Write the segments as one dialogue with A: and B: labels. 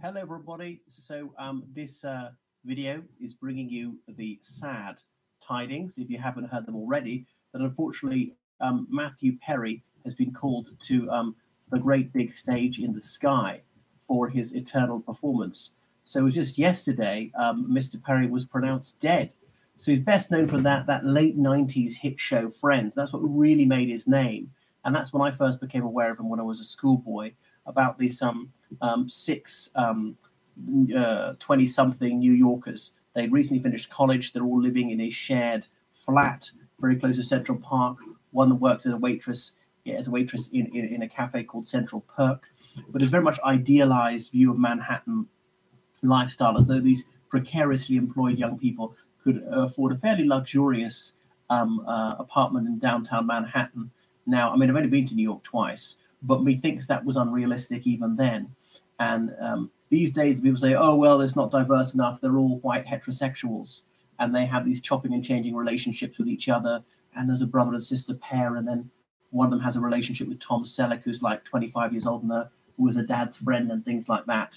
A: Hello, everybody. So this video is bringing you the sad tidings, if you haven't heard them already, that unfortunately Matthew Perry has been called to the great big stage in the sky for his eternal performance. So it was just yesterday, Mr. Perry was pronounced dead. So he's best known for that late 90s hit show Friends. That's what really made his name. And that's when I first became aware of him when I was a schoolboy, about these six 20-something New Yorkers. They'd recently finished college. They're all living in a shared flat very close to Central Park. One that works as a waitress, in a cafe called Central Perk. But it's very much idealized view of Manhattan lifestyle, as though these precariously employed young people could afford a fairly luxurious apartment in downtown Manhattan. Now, I mean, I've only been to New York twice, but methinks that was unrealistic even then. And these days, people say, oh, well, it's not diverse enough. They're all white heterosexuals. And they have these chopping and changing relationships with each other. And there's a brother and sister pair. And then one of them has a relationship with Tom Selleck, who's like 25 years older than her, who was a dad's friend and things like that.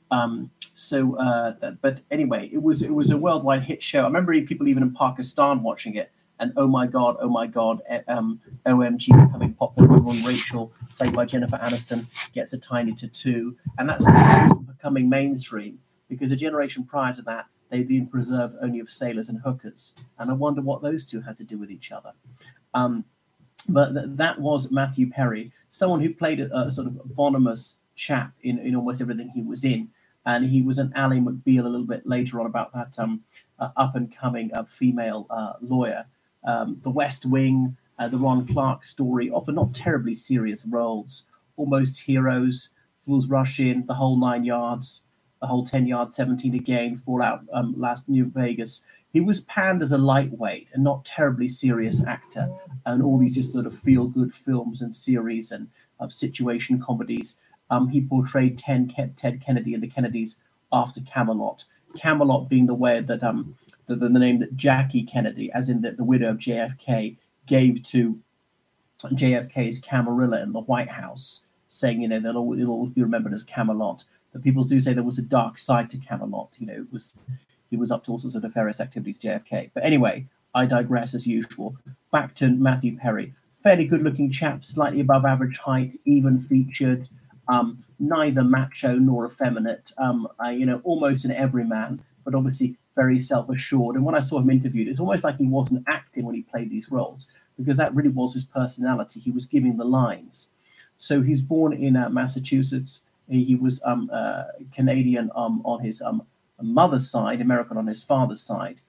A: But anyway, it was a worldwide hit show. I remember people even in Pakistan watching it. And oh my God, OMG becoming popular. When Rachel, played by Jennifer Aniston, gets a tiny tattoo. And that's becoming mainstream, because a generation prior to that, they'd been preserved only of sailors and hookers. And I wonder what those two had to do with each other. But that was Matthew Perry, someone who played a sort of anonymous chap in almost everything he was in. And he was an Ally McBeal a little bit later on, about that up-and-coming female lawyer. The West Wing, the Ron Clark story, often not terribly serious roles, Almost Heroes, Fools Rush In, The Whole 9 Yards, The Whole 10 Yards, 17 Again, Fallout, Last New Vegas. He was panned as a lightweight and not terribly serious actor, and all these just sort of feel-good films and series and situation comedies. He portrayed Ted Kennedy and the Kennedys after Camelot. Camelot being the way that the name that Jackie Kennedy, as in the widow of JFK, gave to JFK's Camarilla in the White House, saying, it'll always be remembered as Camelot. But people do say there was a dark side to Camelot. He was up to all sorts of nefarious activities, JFK. But anyway, I digress as usual. Back to Matthew Perry. Fairly good-looking chap, slightly above average height, even featured, neither macho nor effeminate, almost an everyman, but obviously very self-assured. And when I saw him interviewed, it's almost like he wasn't acting when he played these roles, because that really was his personality. He was giving the lines. So he's born in Massachusetts. He was Canadian on his mother's side, American on his father's side.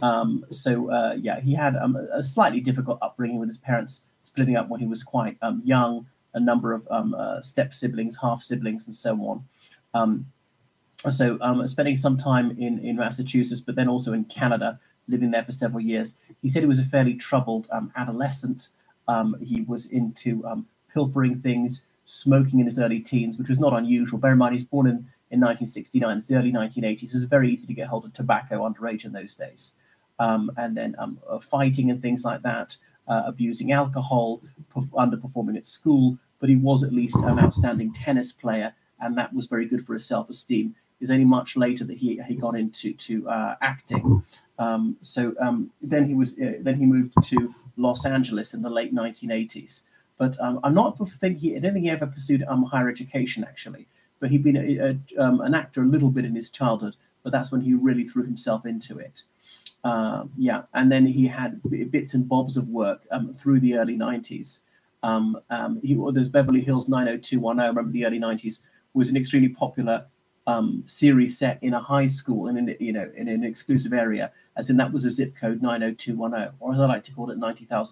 A: He had a slightly difficult upbringing, with his parents splitting up when he was quite young, a number of step-siblings, half-siblings, and so on. Spending some time in Massachusetts, but then also in Canada, living there for several years. He said he was a fairly troubled adolescent. He was into pilfering things, smoking in his early teens, which was not unusual. Bear in mind, he's born in 1969. It's the early 1980s. It was very easy to get hold of tobacco underage in those days. And then fighting and things like that, abusing alcohol, underperforming at school. But he was at least an outstanding tennis player, and that was very good for his self-esteem. It was only much later that he got into acting. Then he moved to Los Angeles in the late 1980s. But I don't think he ever pursued higher education, actually. But he'd been an actor a little bit in his childhood, but that's when he really threw himself into it. And then he had bits and bobs of work through the early 90s. There's Beverly Hills 90210. I remember the early 90s was an extremely popular series set in a high school and in an exclusive area, as in that was a zip code 90210, or as I like to call it,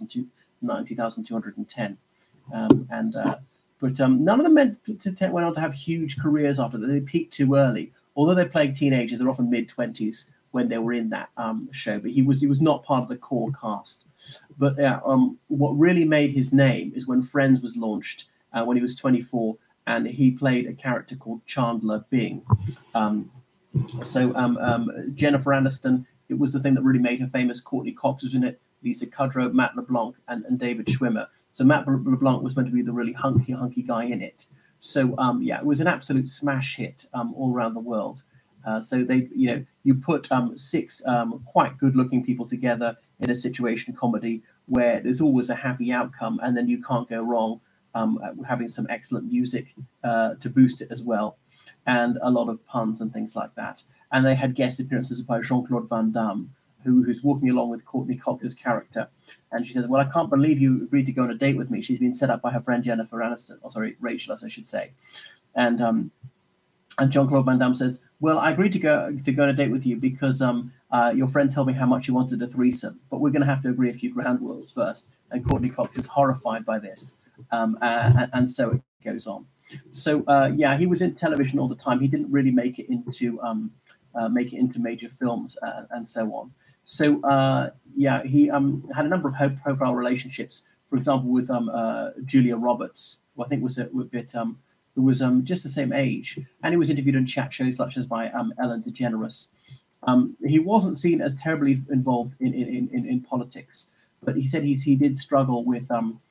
A: 90,210. But none of them went on to have huge careers after that. They peaked too early. Although they're playing teenagers, they're often mid-20s when they were in that show. But he was not part of the core cast. But what really made his name is when Friends was launched when he was 24, and he played a character called Chandler Bing. Jennifer Aniston, it was the thing that really made her famous. Courtney Cox was in it. Lisa Kudrow, Matt LeBlanc, and David Schwimmer. So Matt LeBlanc was meant to be the really hunky guy in it. So yeah, it was an absolute smash hit all around the world. So they, you put 6 quite good-looking people together in a situation comedy where there's always a happy outcome, and then you can't go wrong having some excellent music to boost it as well, and a lot of puns and things like that. And they had guest appearances by Jean-Claude Van Damme, who's walking along with Courtney Cox's character, and she says, "Well, I can't believe you agreed to go on a date with me. She's been set up by her friend Jennifer Aniston, Rachel, as I should say." And Jean-Claude Van Damme says, "Well, I agreed to go on a date with you because your friend told me how much you wanted a threesome, but we're going to have to agree a few ground rules first." And Courtney Cox is horrified by this, and so it goes on. So yeah, he was in television all the time. He didn't really make it into major films and so on. So yeah, he had a number of high-profile relationships. For example, with Julia Roberts, who I think was a bit who was just the same age, and he was interviewed on chat shows such as by Ellen DeGeneres. He wasn't seen as terribly involved in politics, but he said he did struggle with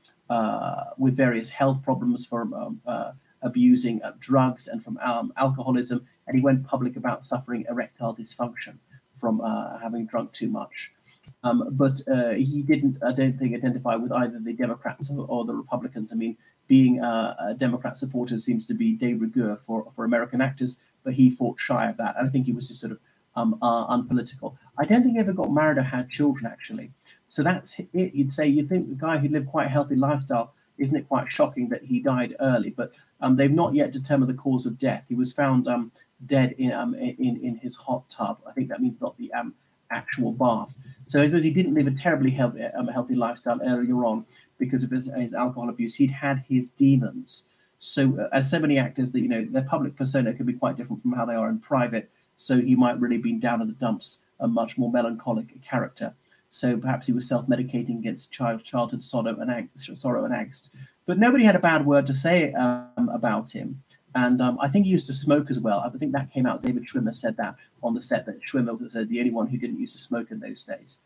A: various health problems from abusing drugs and from alcoholism, and he went public about suffering erectile dysfunction from having drunk too much. But he didn't, I don't think, identify with either the Democrats or the Republicans. I mean, being a Democrat supporter seems to be de rigueur for American actors, but he fought shy of that. I think he was just sort of unpolitical. I don't think he ever got married or had children, actually. So that's it. You'd say, you think the guy who lived quite a healthy lifestyle, isn't it quite shocking that he died early? But they've not yet determined the cause of death. He was found dead in his hot tub. I think that means not the actual bath. So I suppose he didn't live a terribly healthy lifestyle earlier on because of his alcohol abuse. He'd had his demons. So as so many actors, that their public persona can be quite different from how they are in private. So he might really have been down in the dumps, a much more melancholic character. So perhaps he was self-medicating against childhood sorrow and angst. But nobody had a bad word to say about him. And I think he used to smoke as well. I think that came out. David Schwimmer said that on the set, that Schwimmer was the only one who didn't used to smoke in those days.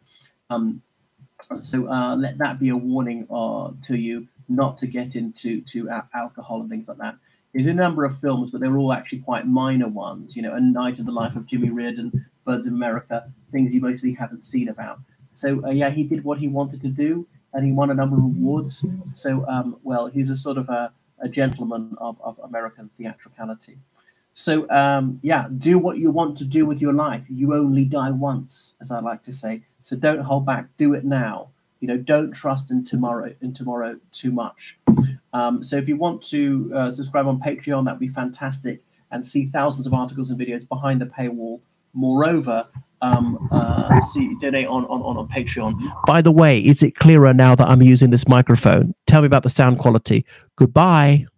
A: So let that be a warning to you not to get into alcohol and things like that. There's a number of films, but they were all actually quite minor ones. A Night in the Life of Jimmy Reardon, Birds of America, things you mostly haven't seen about. So yeah, he did what he wanted to do, and he won a number of awards. So well, he's a sort of a gentleman of American theatricality. So yeah, do what you want to do with your life. You only die once, as I like to say. So don't hold back. Do it now. Don't trust in tomorrow too much. So if you want to subscribe on Patreon, that'd be fantastic, and see thousands of articles and videos behind the paywall. Moreover, donate on Patreon. By the way, is it clearer now that I'm using this microphone? Tell me about the sound quality. Goodbye.